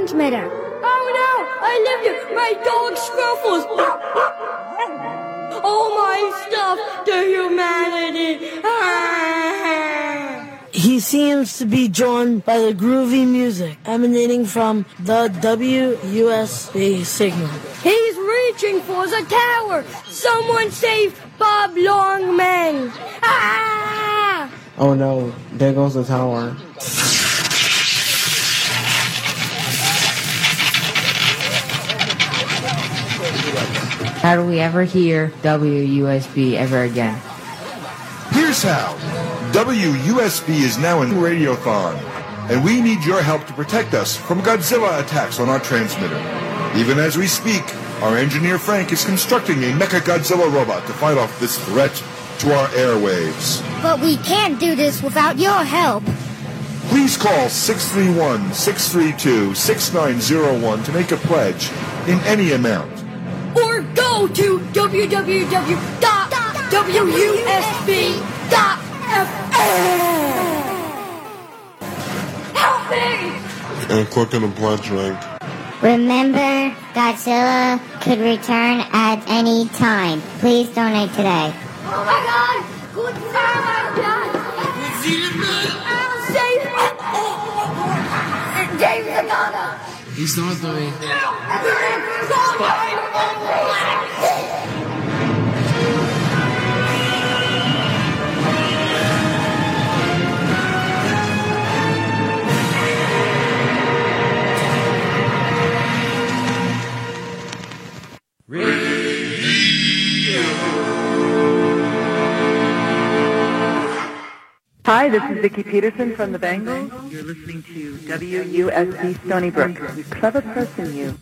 transmitter. Oh no! I lived it! My dog Scruffles! All my stuff to humanity! He seems to be drawn by the groovy music emanating from the WUSB signal. He's reaching for the tower! Someone save Bob Longman! Ah! Oh no, there goes the tower. How do we ever hear WUSB ever again? Here's how. WUSB is now in Radiothon, and we need your help to protect us from Godzilla attacks on our transmitter. Even as we speak, our engineer Frank is constructing a Mecha Godzilla robot to fight off this threat to our airwaves. But we can't do this without your help. Please call 631-632-6901 to make a pledge in any amount. Or go to www.wusb.fm. Help me! And click on the pledge link. Remember, Godzilla could return at any time. Please donate today. Oh my God! Godzilla! Save me! James Hanada! He's not doing. Hi, this is Vicki Peterson from the Bangles. You're listening to WUSB Stony Brook. You clever person, you.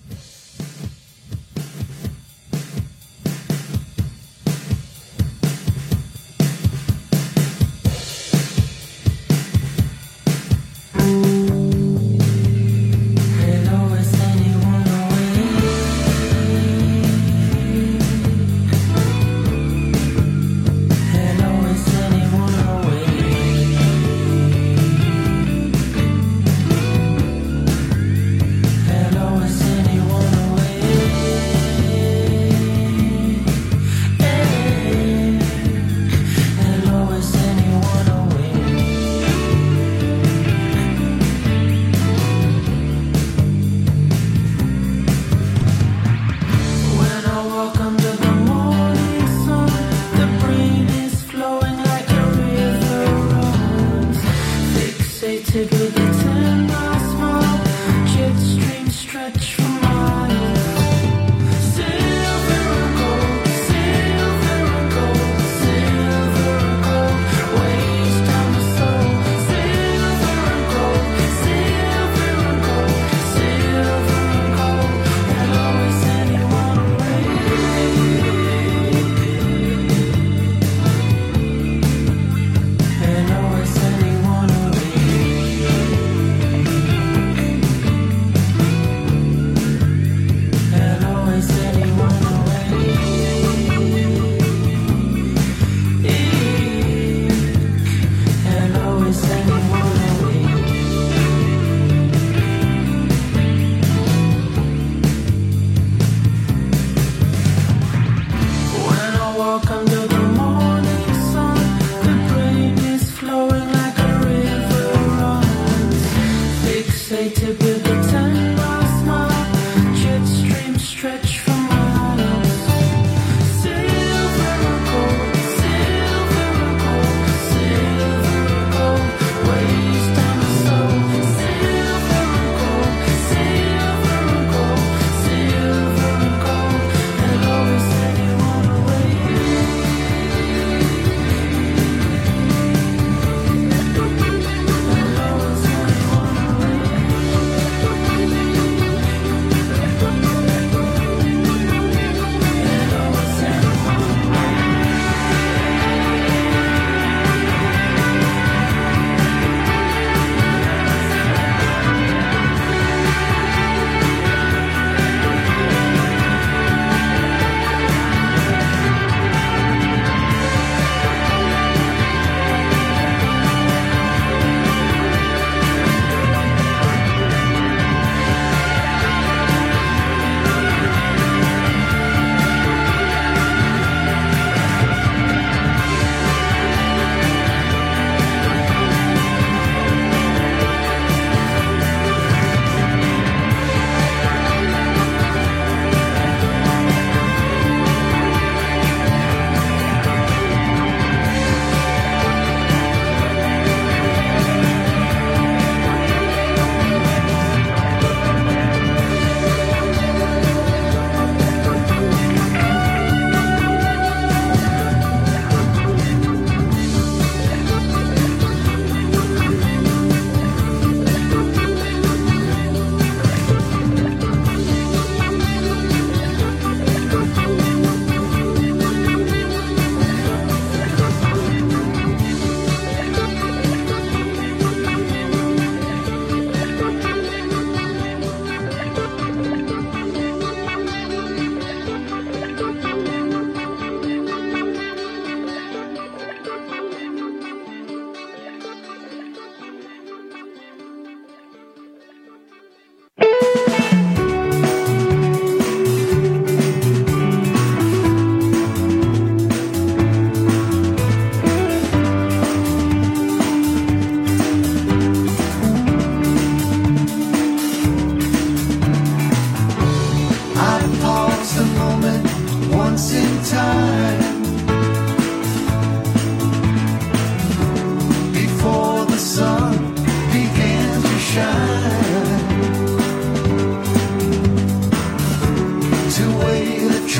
Anyone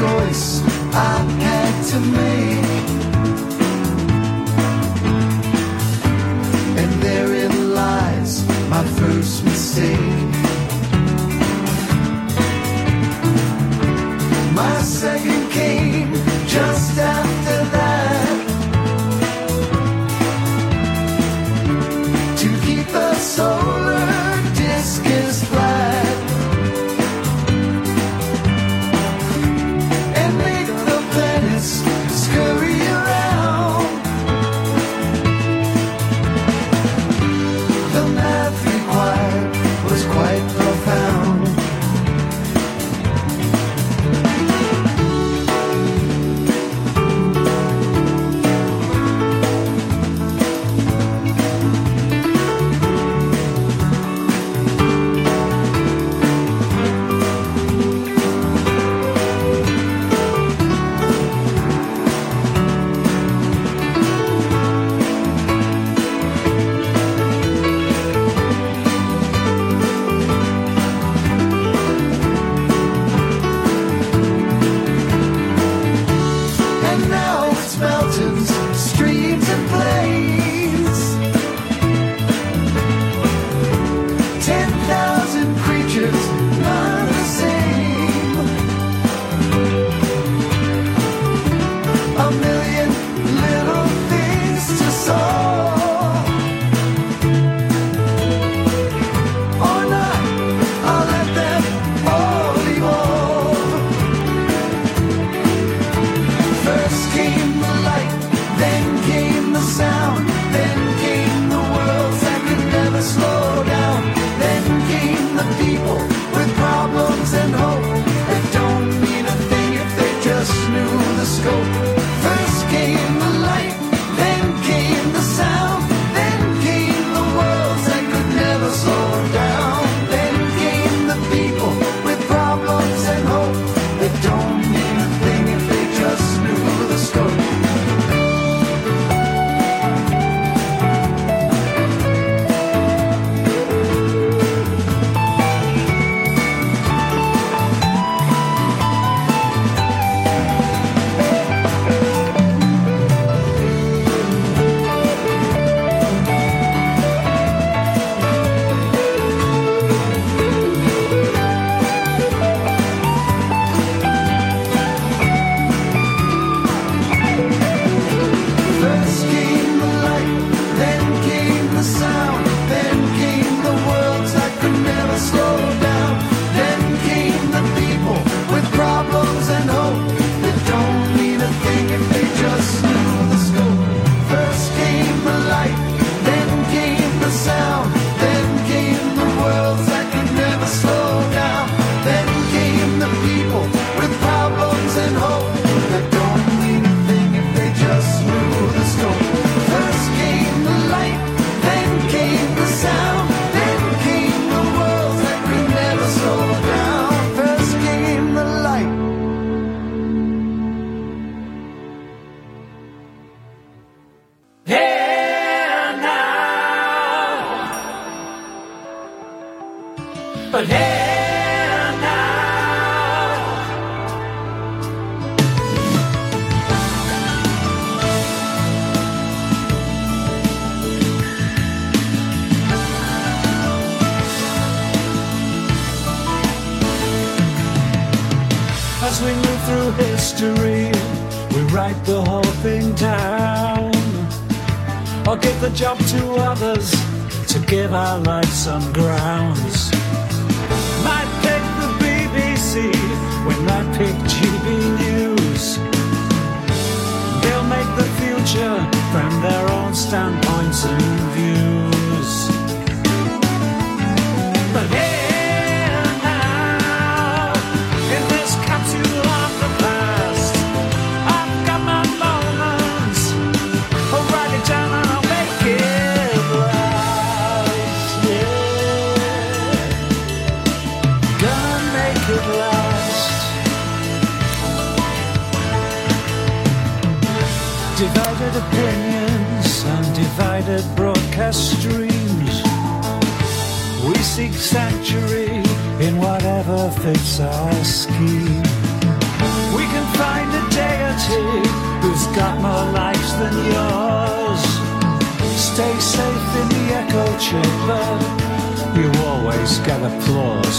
choice I had to make, and therein lies my first mistake. My second came just after that, to keep the solar discus flat and make the planets scurry around. The math required was quite profound. But here now, as we move through history, we write the whole thing down, or give the job to others to give our life some grounds. Might pick the BBC, we might pick GB News. They'll make the future from their own standpoints and views. But here now, in this capsule of the past, I've got my moments. I'll write it down and I'll make it last. Yeah, gonna make it last. Divided opinions and divided broadcast streams. We seek sanctuary in whatever fits our scheme. We can got more lives than yours. Stay safe in the echo chamber, you always get applause.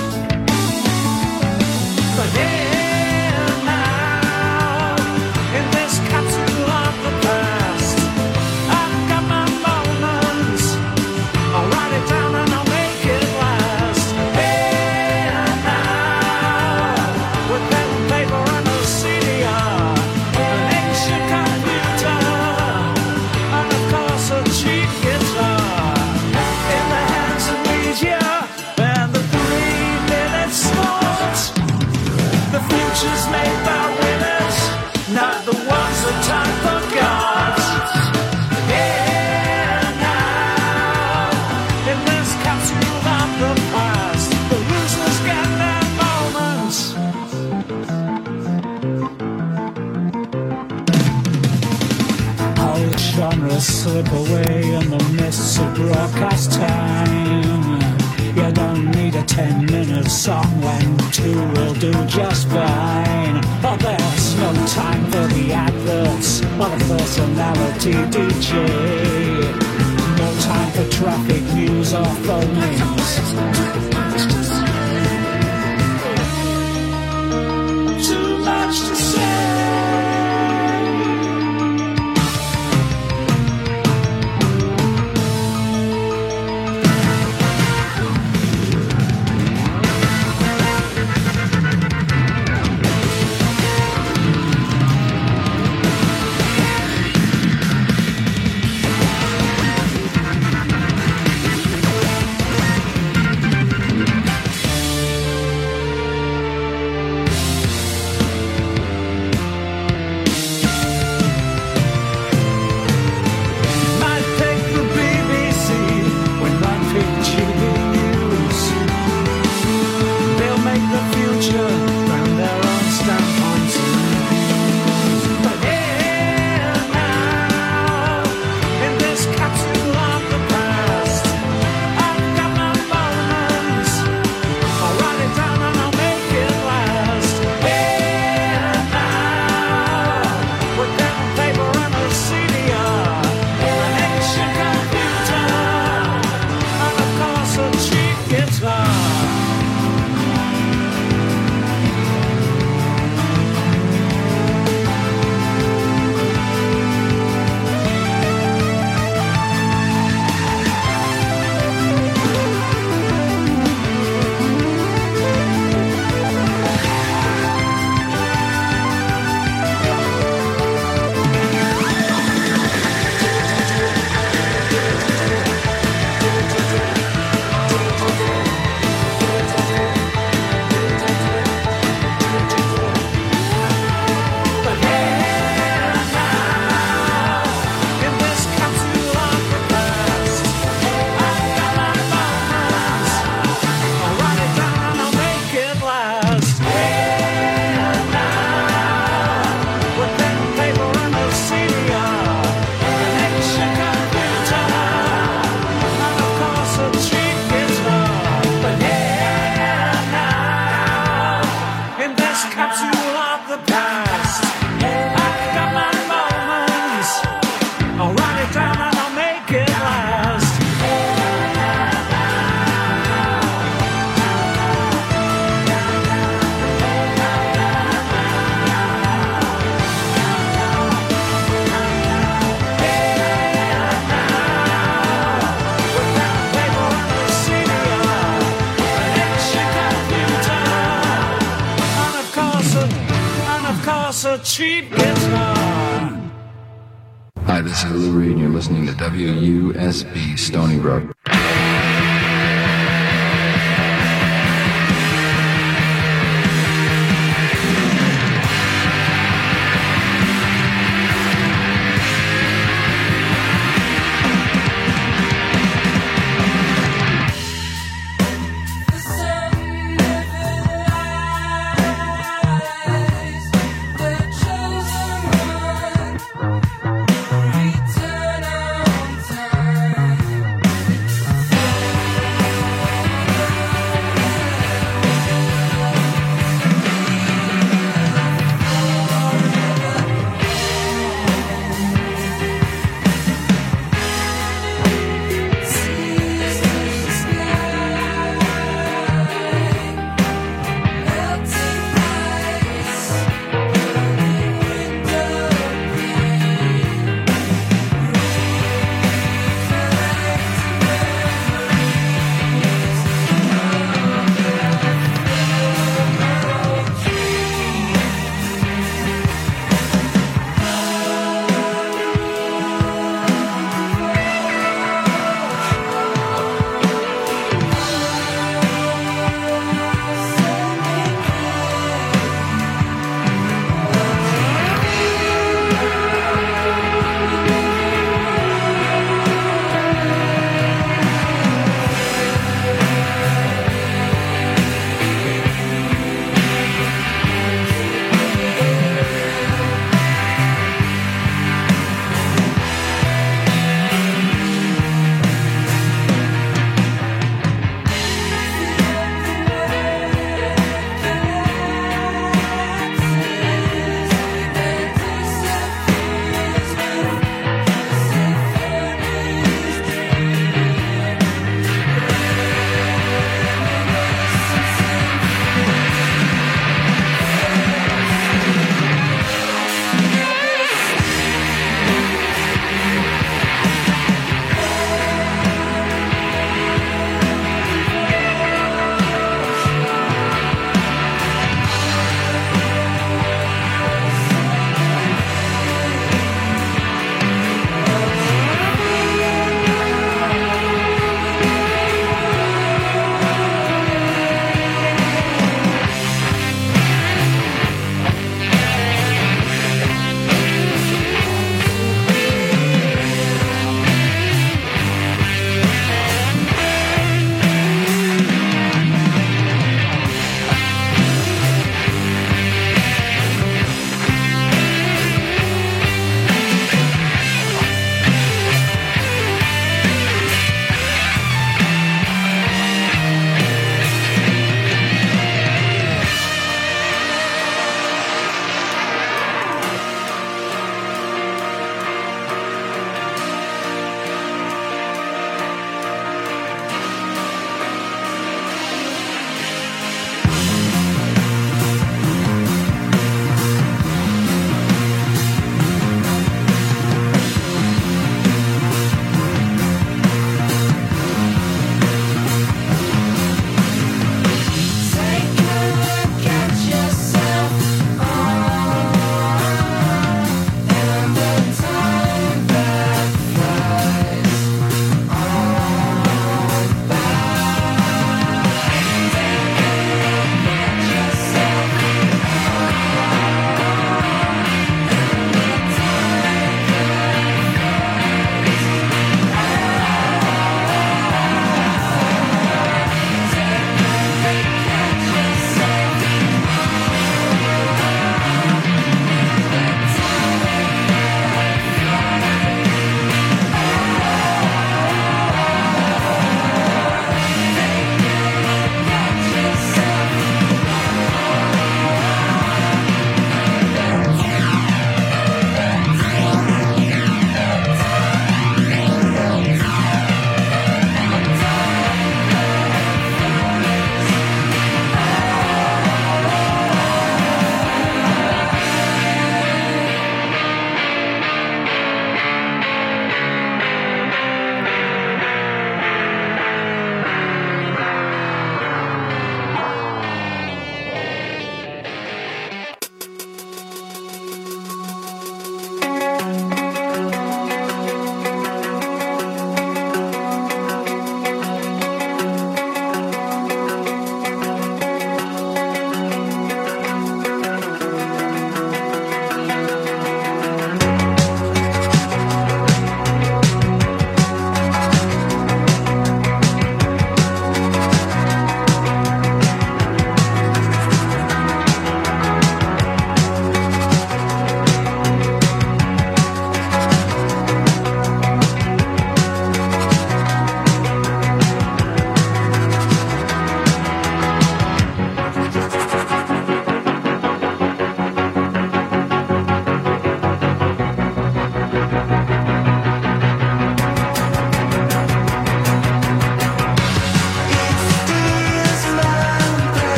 But here now, in this capsule of the past, I've got my moments, I'll write it down and I'll make it last. Here now, with pen and paper and a CDR, an ancient computer, and of course a cheap guitar, in the hands of media, and the 3-minute sport. The future's made by winners, not the ones that time forgot. Yeah, now, in this capsule of the past, the losers get their moments. Old genres slip away in the mists of broadcast time. You don't need a 10-minute song when 2 will do just fine. Oh, there's no time for the adverts or the personality DJ. No time for traffic news or phone-ins. Too much to say. Cheap guitar. Hi, this is Lou Reed, and you're listening to WUSB Stony Brook.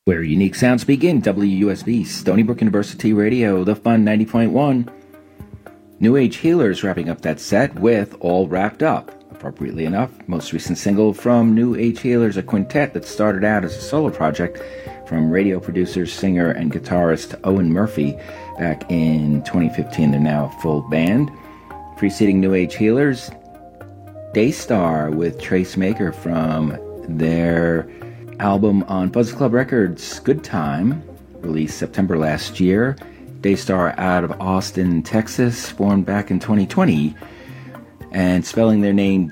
Where unique sounds begin, WUSB, Stony Brook University Radio, The Fun 90.1. New Age Healers wrapping up that set with All Wrapped Up. Appropriately enough, most recent single from New Age Healers, a quintet that started out as a solo project from radio producer, singer, and guitarist Owen Murphy back in 2015. They're now a full band. Preceding New Age Healers, Daystar with Trace Maker from their album on Buzz Club Records, Good Time, released September last year. Daystar out of Austin, Texas, formed back in 2020, and spelling their name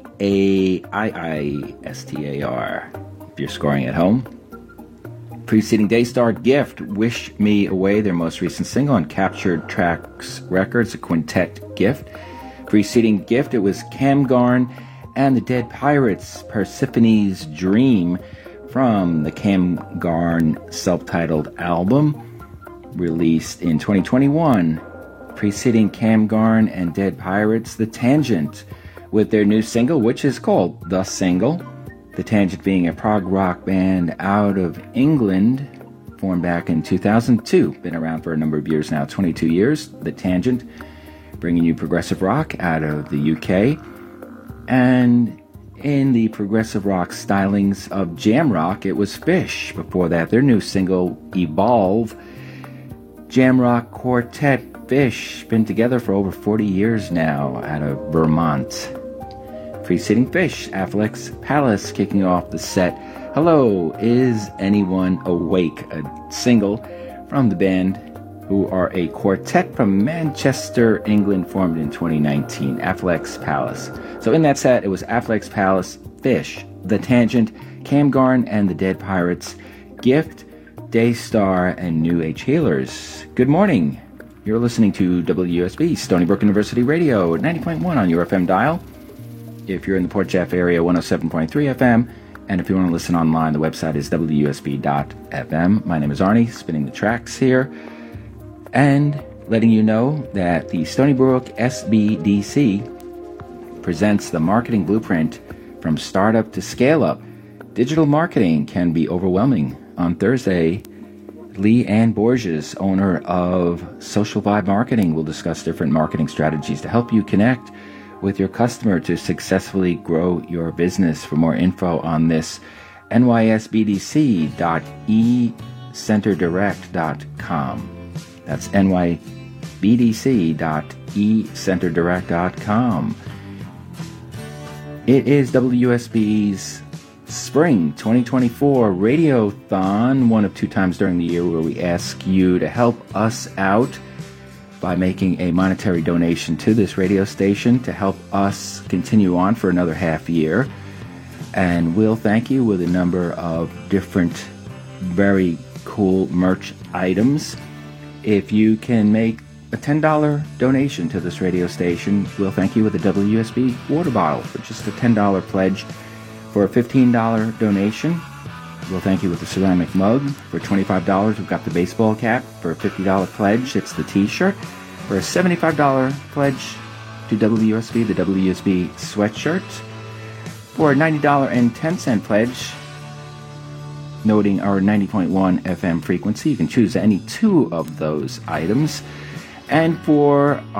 D-A-I-I-S-T-A-R, if you're scoring at home. Preceding Daystar, Gift, Wish Me Away, their most recent single on Captured Tracks Records, a quintet Gift. Preceding Gift, it was Cam Garn and the Dead Pirates, Persephone's Dream, from the Cam Garn self-titled album, released in 2021. Preceding Cam Garn and Dead Pirates, The Tangent, with their new single, which is called The Single. The Tangent being a prog rock band out of England, formed back in 2002. Been around for a number of years now, 22 years. The Tangent, bringing you progressive rock out of the UK. And in the progressive rock stylings of jam rock, it was Fish. Before that, their new single, Evolve. Jam rock quartet Fish, been together for over 40 years now out of Vermont. Preceding Fish, Affleck's Palace, kicking off the set. Hello, Is Anyone Awake? A single from the band, who are a quartet from Manchester, England, formed in 2019. Affleck's Palace. So in that set, it was Affleck's Palace, Fish, The Tangent, Cam Garn and the Dead Pirates, Gift, Daystar, and New Age Healers. Good morning. You're listening to WUSB, Stony Brook University Radio, 90.1 on your FM dial. If you're in the Port Jeff area, 107.3 FM. And if you want to listen online, the website is WUSB.FM. My name is Arnie, spinning the tracks here. And letting you know that the Stony Brook SBDC presents the marketing blueprint from startup to scale up. Digital marketing can be overwhelming. On Thursday, Lee Ann Borges, owner of Social Vibe Marketing, will discuss different marketing strategies to help you connect with your customer to successfully grow your business. For more info on this, nysbdc.ecenterdirect.com. That's nybdc.ecenterdirect.com. It is WUSB's Spring 2024 Radiothon, one of two times during the year where we ask you to help us out by making a monetary donation to this radio station to help us continue on for another half year. And we'll thank you with a number of different very cool merch items. If you can make a $10 donation to this radio station, we'll thank you with a WUSB water bottle for just a $10 pledge. For a $15 donation, we'll thank you with the ceramic mug. For $25, we've got the baseball cap. For a $50 pledge, it's the t-shirt. For a $75 pledge to WUSB, the WUSB sweatshirt. For a $90.10 pledge, noting our 90.1 FM frequency, you can choose any two of those items. And for a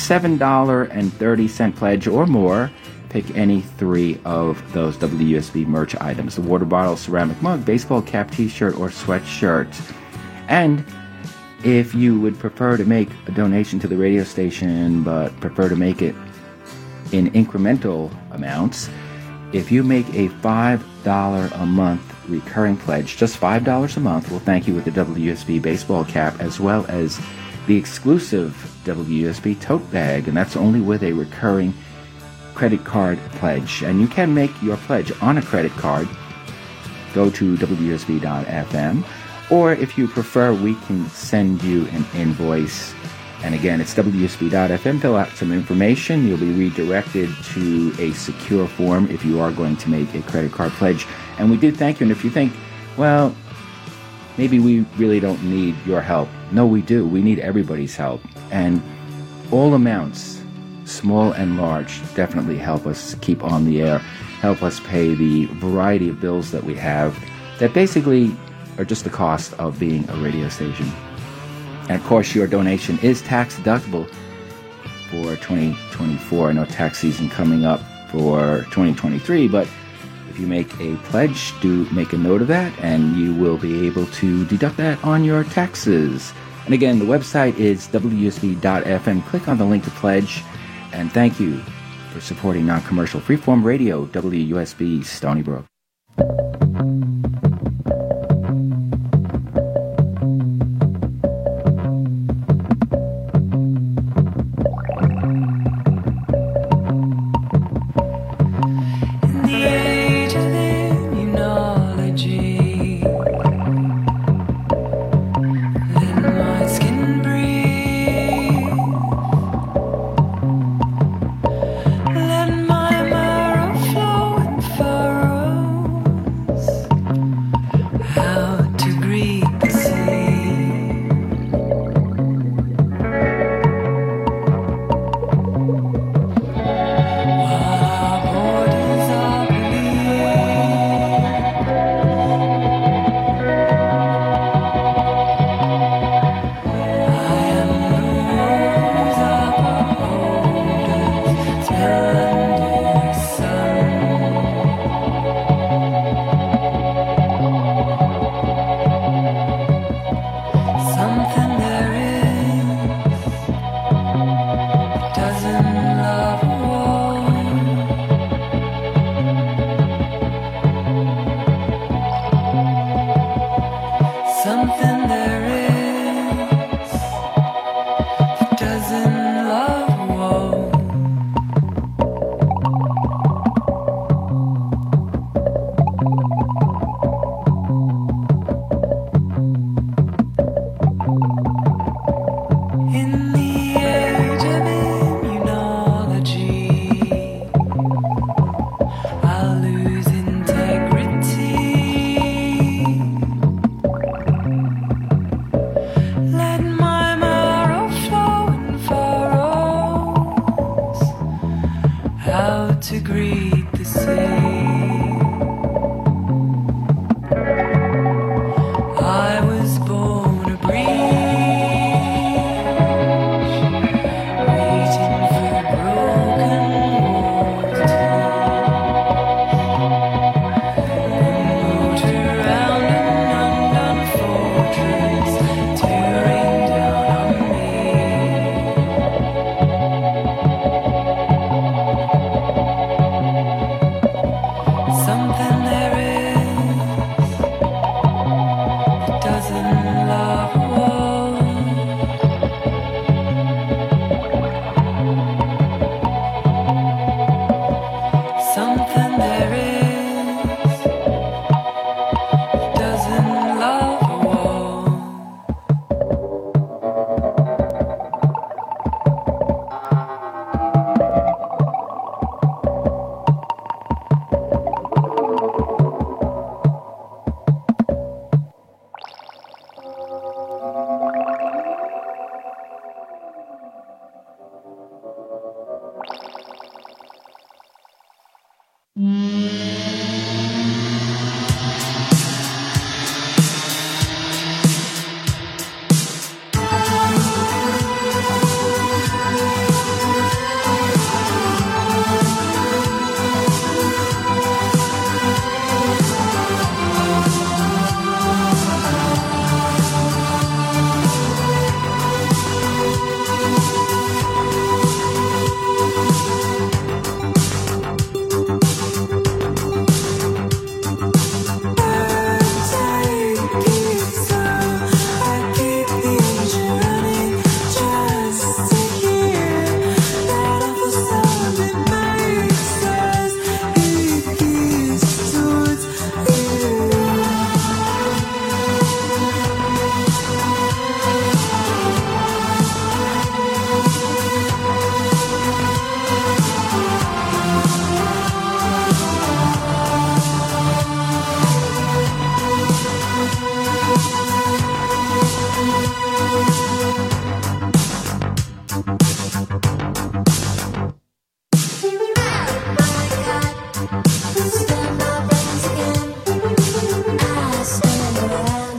$107.30 pledge or more, pick any three of those WUSB merch items: the water bottle, ceramic mug, baseball cap, t-shirt, or sweatshirt. And if you would prefer to make a donation to the radio station but prefer to make it in incremental amounts, if you make a $5 a month recurring pledge, just $5 a month, we'll thank you with the WUSB baseball cap as well as the exclusive WUSB tote bag, and that's only with a recurring credit card pledge. And you can make your pledge on a credit card. Go to WUSB.FM, or if you prefer, we can send you an invoice. And again, it's WUSB.FM. Fill out some information. You'll be redirected to a secure form if you are going to make a credit card pledge. And we do thank you. And if you think, well, maybe we really don't need your help. No, we do. We need everybody's help. And all amounts, small and large, definitely help us keep on the air, help us pay the variety of bills that we have that basically or just the cost of being a radio station. And of course, your donation is tax deductible for 2024. I know tax season coming up for 2023, but if you make a pledge, do make a note of that, and you will be able to deduct that on your taxes. And again, the website is WUSB.FM. Click on the link to pledge, and thank you for supporting non-commercial freeform radio, WUSB Stony Brook. Stand my friends again. I stand around.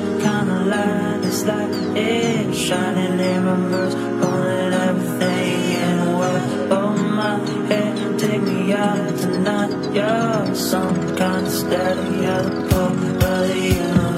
some kind of light. It's like it's shining in reverse, pulling everything in a whirl. Oh my head, take me out tonight. You're some kind of steady at the pole of the universe.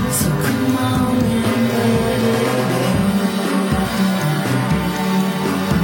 Come on in, baby.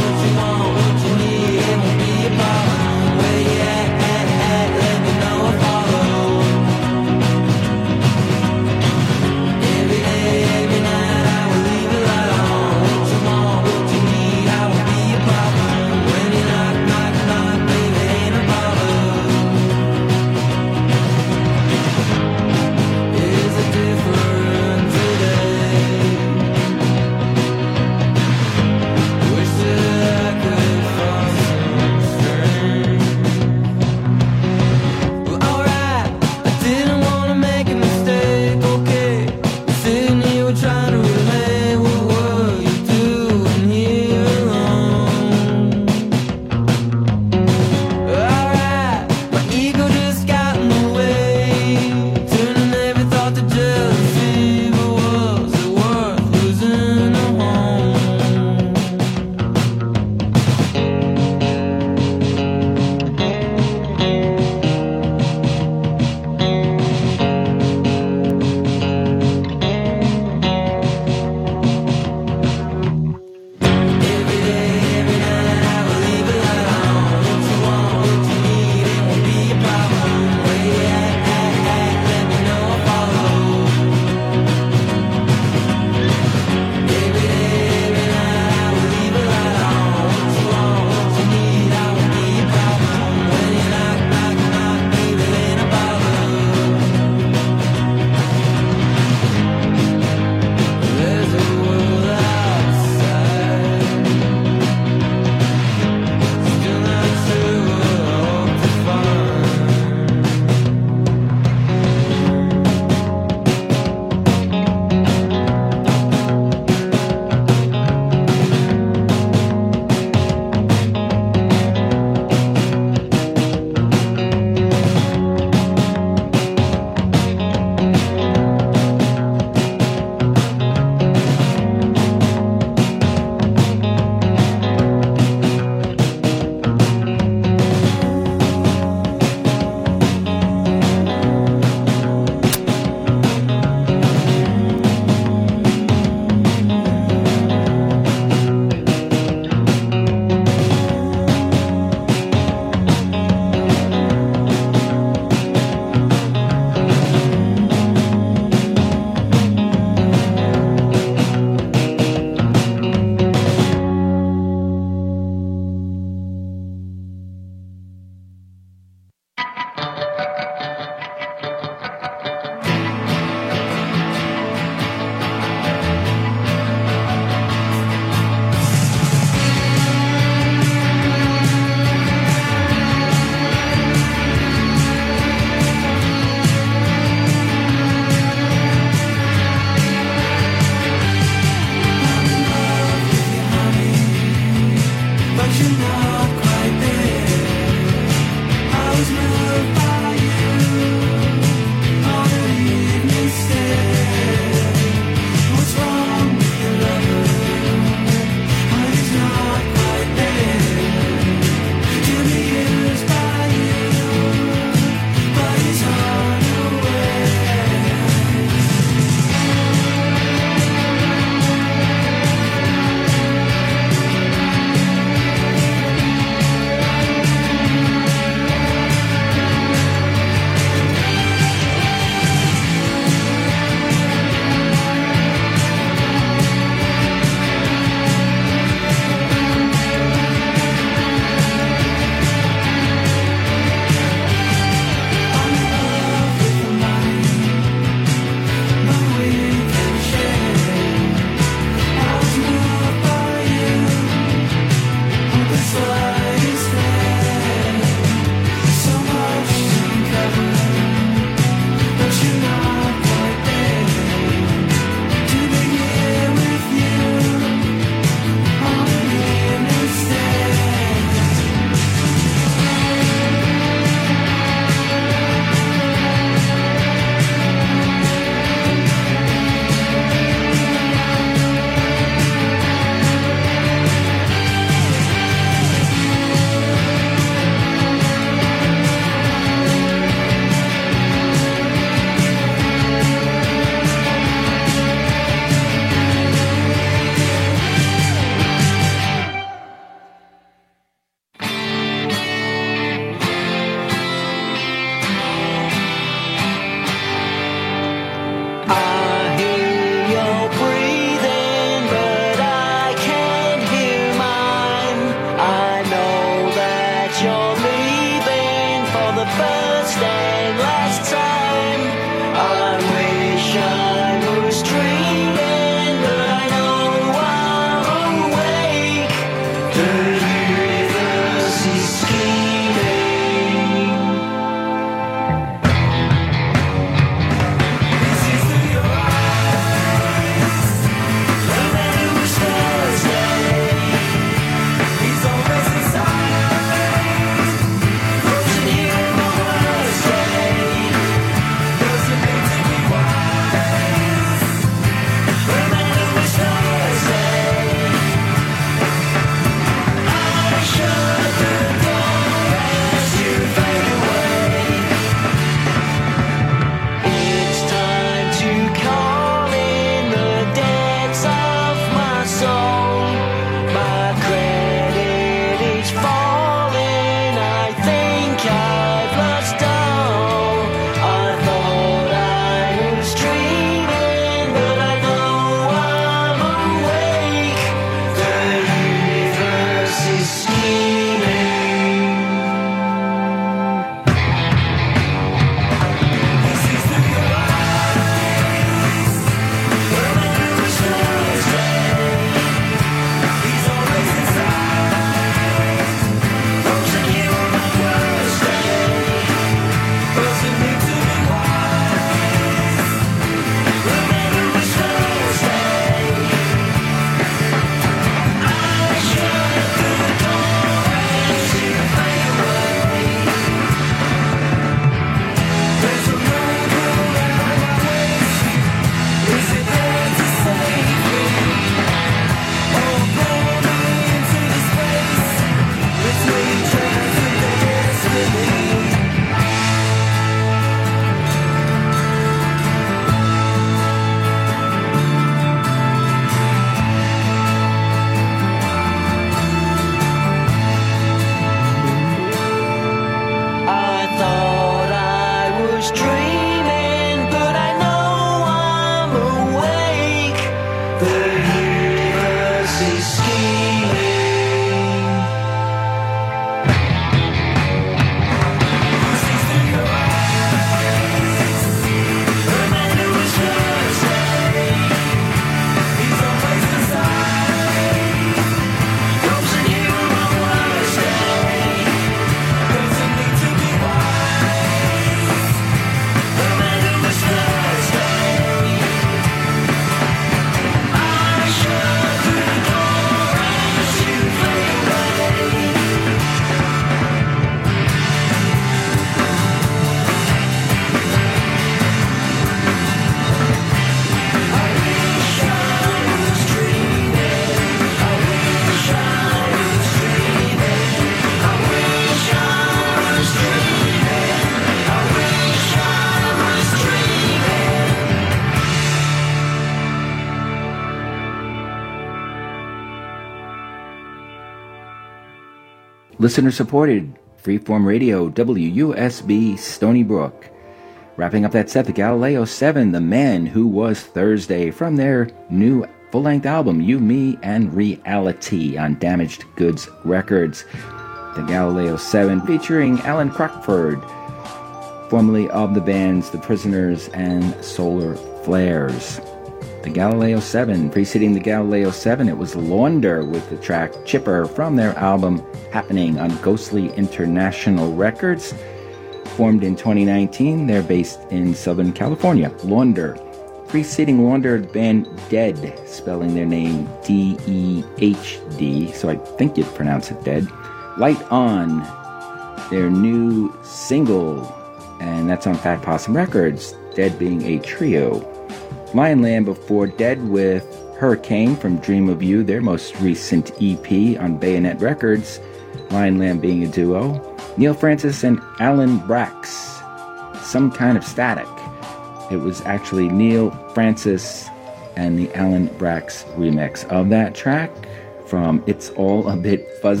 listener-supported Freeform Radio, WUSB Stony Brook. Wrapping up that set, the Galileo 7, The Man Who Was Thursday, from their new full-length album, You, Me, and Reality, on Damaged Goods Records. The Galileo 7 featuring Alan Crockford, formerly of the bands The Prisoners and Solar Flares. The Galileo 7, preceding the Galileo 7, it was Launder with the track Chipper from their album Happening on Ghostly International Records. Formed in 2019, they're based in Southern California. Launder. Preceding Launder, the band Dead, spelling their name D-E-H-D, so I think you'd pronounce it Dead. Light On, their new single, and that's on Fat Possum Records, Dead being a trio. Lion Lamb before Dead with Hurricane from Dream of You, their most recent EP on Bayonet Records, Lion Lamb being a duo. Neil Francis and Alan Brax, Some Kind of Static. It was actually Neil Francis and the Alan Brax remix of that track from It's All a Bit Fuzzy.